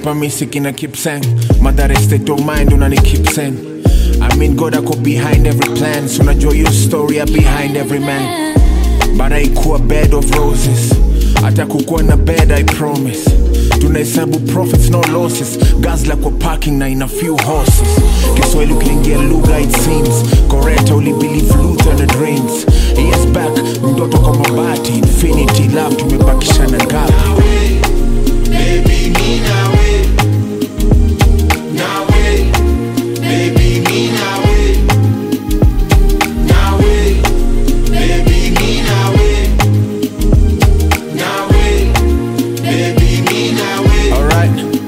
hapa misi na keep saying Mother state of mind unani keep saying I mean God ako behind every plan. So unajua your story are behind every man. But haikuwa bed of roses, hata kukuwa na bed I promise. Tunahesabu profits no losses, gazla kwa parking na ina few horses. Kiswahili ukiingia lugha it seems correct, only believe Luther and the dreams. Years back mdoto kwa mabati, infinity love tumebakisha na gapi. Baby me nawe, nawe, baby me nawe, nawe, baby me nawe, nawe, baby me nawe. Alright,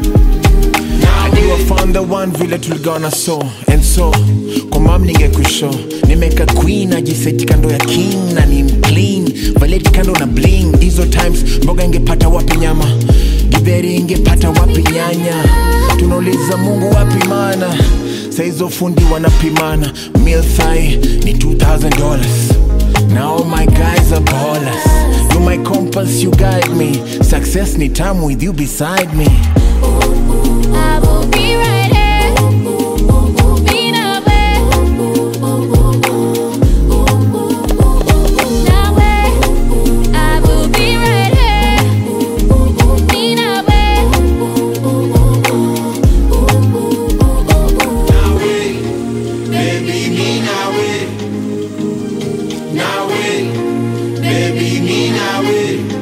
I found the one vile tuligana so and so. Kwa mam ningekusho nimeka queen ajiseti kando ya king na ni clean valeti kando na bling. Hizo times mboga ingepata wapi nyama, githeri ingepata wapi nyanya. Tunauliza Mungu wapi mana, saizo fundi wanapimana. Meal thigh ni $2,000. Now my guys are ballers. You my compass, you guide me. Success ni time with you beside me. I will be right here. Be nawe. Nawe. I will be right here. Be nawe. Nawe, baby me nawe, nawe, baby me nawe.